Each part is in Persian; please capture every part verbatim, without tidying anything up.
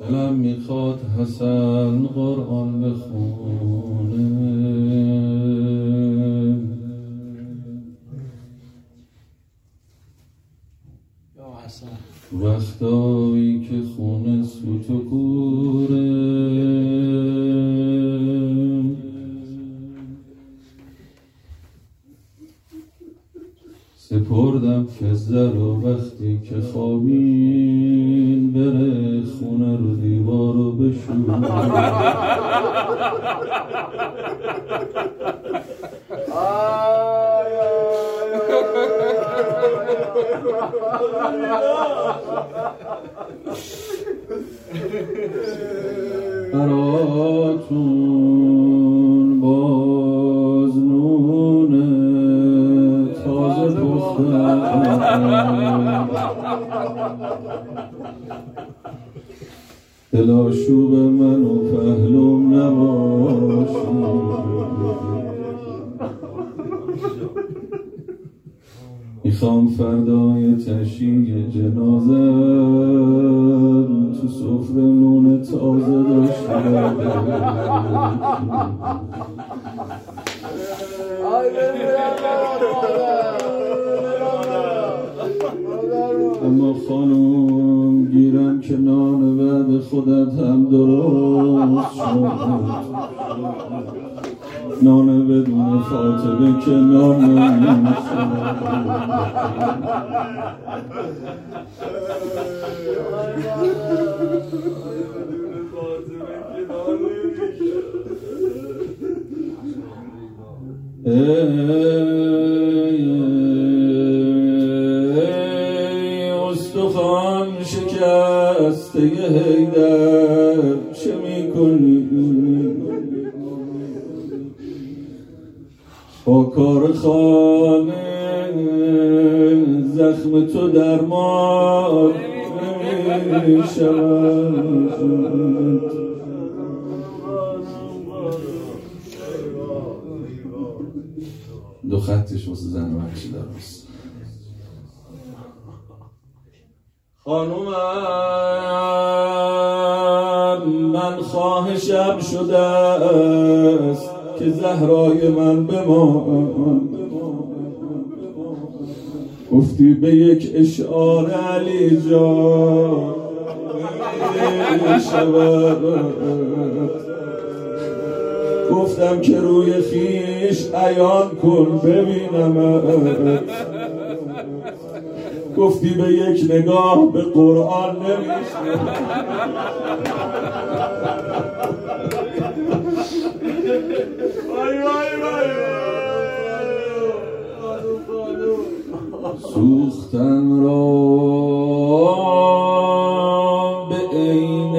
دلم میخواد حسن قرآن بخونه، وقتایی که خونه سوت و کوره، سپردم که زر و وقتی که خوابین بره خونه رو دیوار رو بشونه. براتون باز نونه تازه پختم، دلاشوب من و پهلوم نباشی، میخوام فردای تشییع جنازه تو سفره نون تازه داشته اما خانم گیرم که نان بعد خودت هم درست شد، نان بدون فاطمه که نان نمیشه. ای استخوان شکسته حیدر چه میکنی؟ با کار خانه زخم تو درمان نمیشود. دو خطش واسه زن و بخشی درست. خانومم من خواهشم شده است که زهرای من بمان، گفتی به یک اشعار علی جان شود، گفتم که روی خیش عیان کن ببینمت، گفتی به یک نگاه به قرآن نمیشه. سوختن را به عین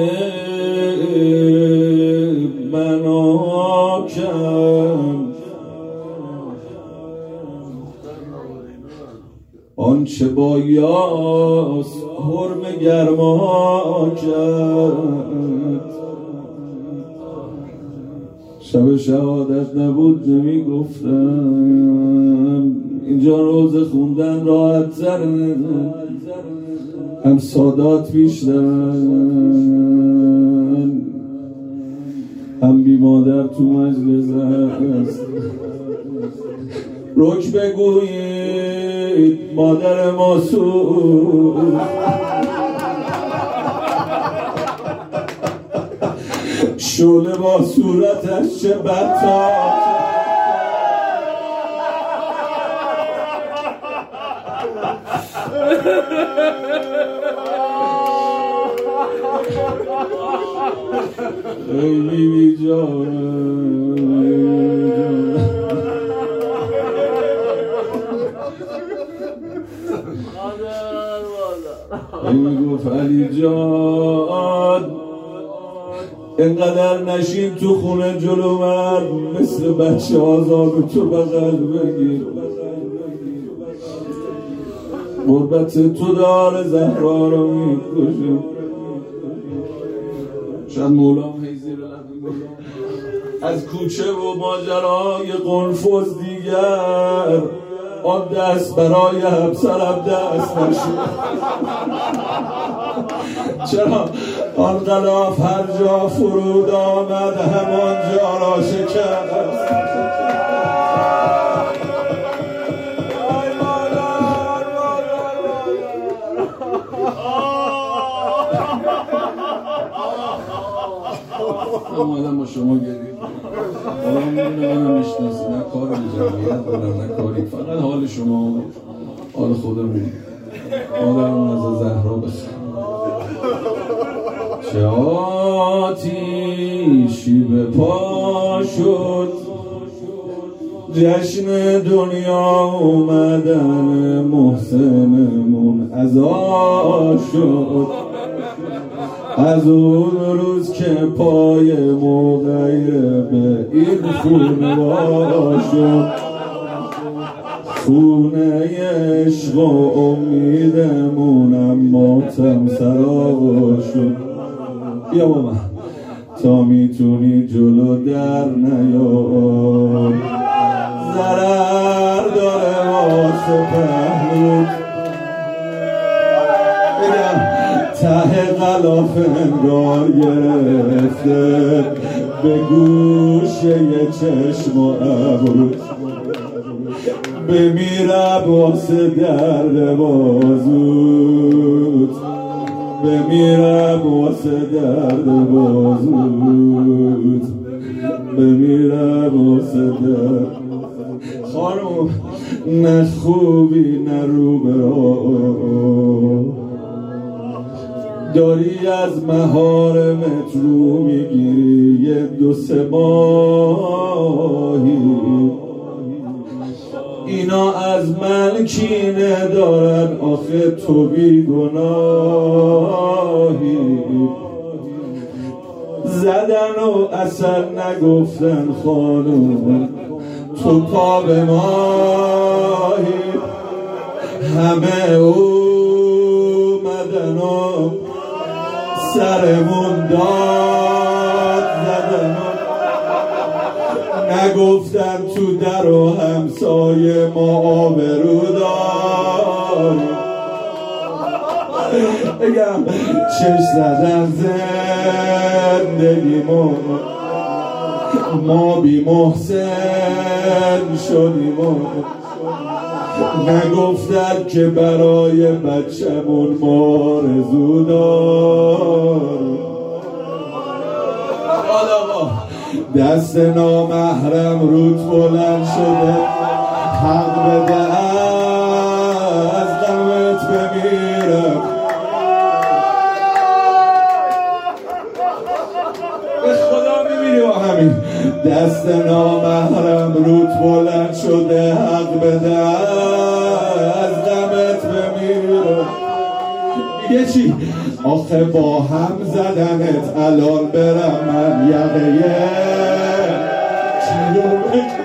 مناکم، آنچه با یاس حرم گرما کرد، شب شهادت نبود نمی گفتم. اینجا روز خوندن راحت تره، هم سادات بیشترن، هم بی مادر تو مجلس هست. رک بگویید مادر ما سوخت، شعله با صورتش چه بدتر، ای بیبی جانم ای میگفت علی جان اینقدر نشین تو خونه جلو من، مثل بچه آزاد تو بغل بگیر، غربت تو دار زهرا رو میکشه. شاید مولام هیزی رو از کوچه و ماجرای قنفذ دیگر آن دست برای همسرم دست نشد. چرا آن غلاف هر جا فرود آمد همانجا را شکست. اومدم با شما گرید حالا میدونه منم میشناسی، نه کار جمعیت دارم نه کاری، فقط حال شما حال خودمون. مادرم از زهرا بخیر. چه آتیشی به پا شد، جشن دنیا اومدن محسنمون عزا شد. از اون روز که پای مغیر به این خونه وا شد، خونه عشق و امیدمونم ماتم سرا شد. بیا با من تا میتونی جلو در نیای، ضرر داره واسه پهلوت. ته غلاف انگار گرفته به گوشه چشم و ابروت، بمیرم واسه درد بازوت، بمیرم واسه درد بازوت، بمیرم واسه درد. خانم نه خوبی نه رو به راه، داری از محارمت رو میگیری یه دو سه ماهی. اینا از من کینه دارن آخه تو بی گناهی. زدن و اصلا نگفتن خانوم تو پا به ماهی. همه اومدن و سرمون داد زدن، نگفتن تو در و همسایه ما آبرو داریم. بگم چش زدن زندگیمون، ما بی محسن شدیم. نگفتن که برای بچه‌مون ما آرزو داریم. دست نامحرم روت بلند شده، حق بده از غمت بمیرم. به خدا میبینی با همین دست نامحرم روت بلند شده، حق بده از غمت بمیرم. یه چی آخه با هم زدنت الان برم من یقه چیو بگه.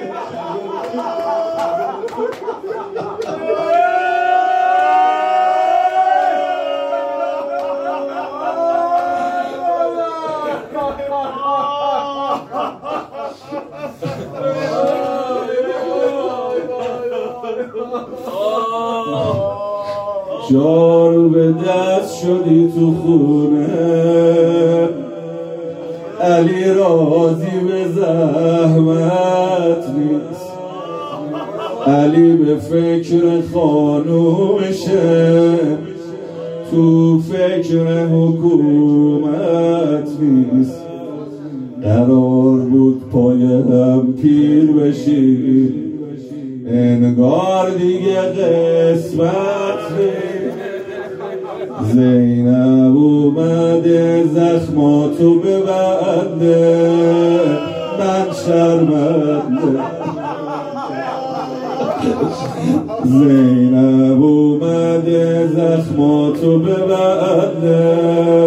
جارو به دست شدی تو خونه، علی راضی به زحمت نیست. علی به فکر خانومشه، تو فکر حکومت نیست. قرار بود پای هم پیر بشی، انگار دیگه قسمت نیست. زینب اومده زخماتو ببنده، من شرمنده. زینب اومده زخماتو ببنده،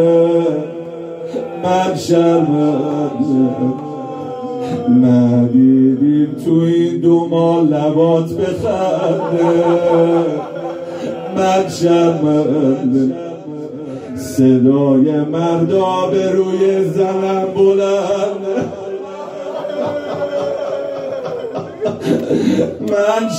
من شرمنده. ندیدیم تو این دو ماه لبات بخنده، من شرمنده. صدای مردا به روی زنم بلنده، من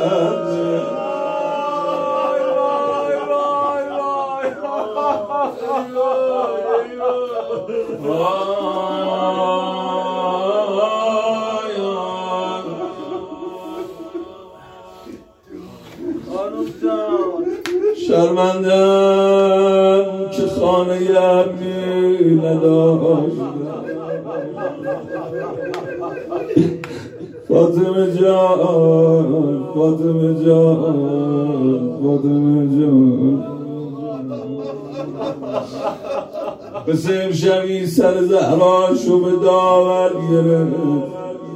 شرمنده. شرمندم که خانه امنی نداشتم فاطمه جان فاطمه جان فاطمه جان مثل امشبی سر زهراشو به داور گرفت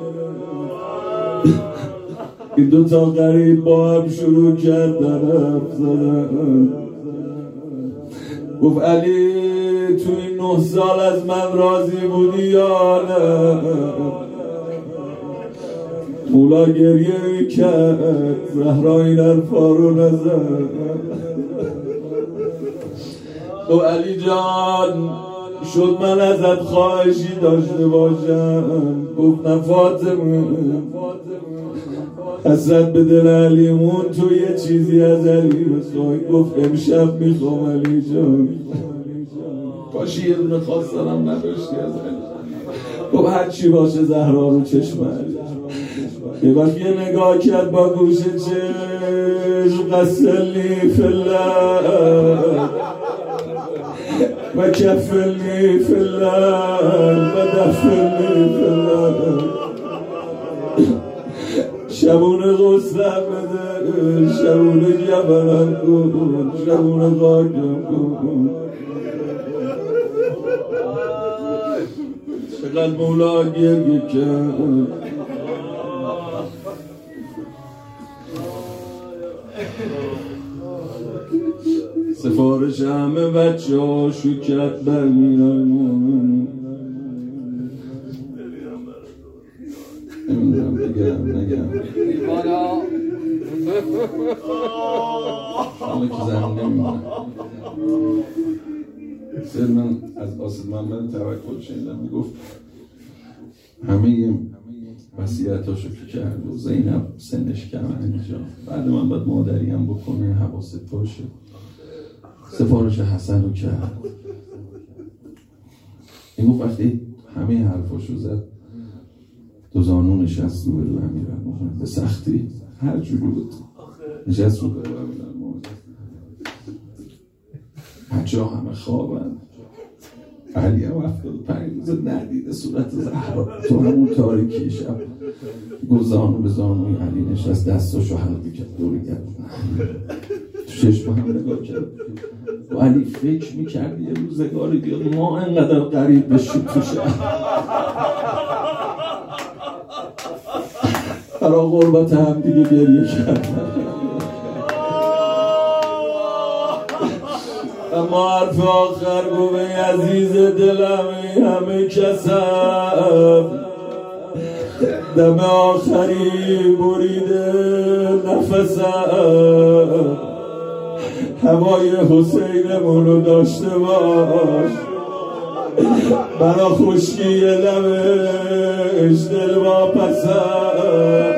این دوتا غریب با هم شروع کردن حرف زدن گفت علی تو این نه سال از من راضی بودی یا نه مولا گریه میکرد زهرا این حرفا رو نزد گفت علی جان شد من ازت خواهشی داشته باشم گفت نه فاطمه حسرت به دل علیمون تو یه چیزی از علی بخوای گفت امشب میخوام علی جان باشی یه دونه خواستنم نداشتی از علی گفت هر چی باشه زهرا رو چشم علی یه وقت یه نگاه کرد با گوش چشم قسلی فلن و کفلی فلن و دفلی فلن شبونه غصلم بده شبونه جبرم کن شبونه خاکم کن چقدر مولا گریه کرد سفارش همه بچه ها شکت برمیرن نمیدونم بگم نگم همه که زن نمیدونم سر من از آسد محمد توکل شنیدم میگفت همه وصیتاشو که کرد و زینب سنش کم اینجا بعد من باید مادریم بکنه حواست باشه سفارش حسن رو کرد این گفت وقتی همه حرفاشو زد دو زانو نشست رو به رو امیرالمومنین به سختی هر جوری بود نشست رو به رو امیرالمومنین بچه ها همه خوابن علی هم هفتاد و پنج روز ندیده صورت زهرا تو همون تاریکی شب گفت زانو به زانوی علی نشست دستاشو حلقی کرد دوری کرد تو چشم هم نگاه کرد و علی فکر میکرد یه روزگاری بیاد ما انقدر قریب بشیم تو شهر برای غربت هم دیگه گریه کرد اما حرف آخر گوه عزیز دلم همه کسم دم آخری بریده نفسم هوای حسینمون رو داشته باش برا خشکی لبش دل با پسم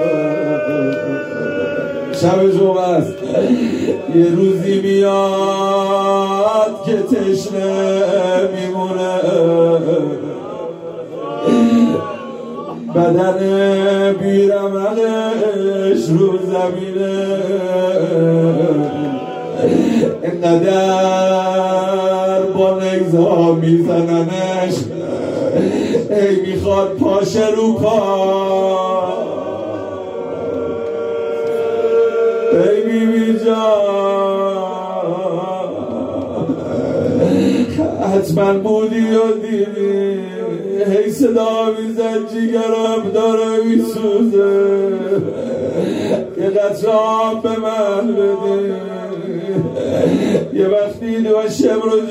شب جمعه است یه روزی میاد که تشنه میمونه بدن بیرمقش رو زمینه اینقدر با نگزها میزننش ای میخواد پاشه رو پا ای بی بی جان حتما بودی و دیدی هی صدا میزن جیگرم داره میسوزه یه قطره آب به من بده یه وقتی دو شبر و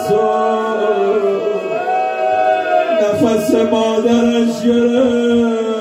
جارسون نفس مادرش گرفت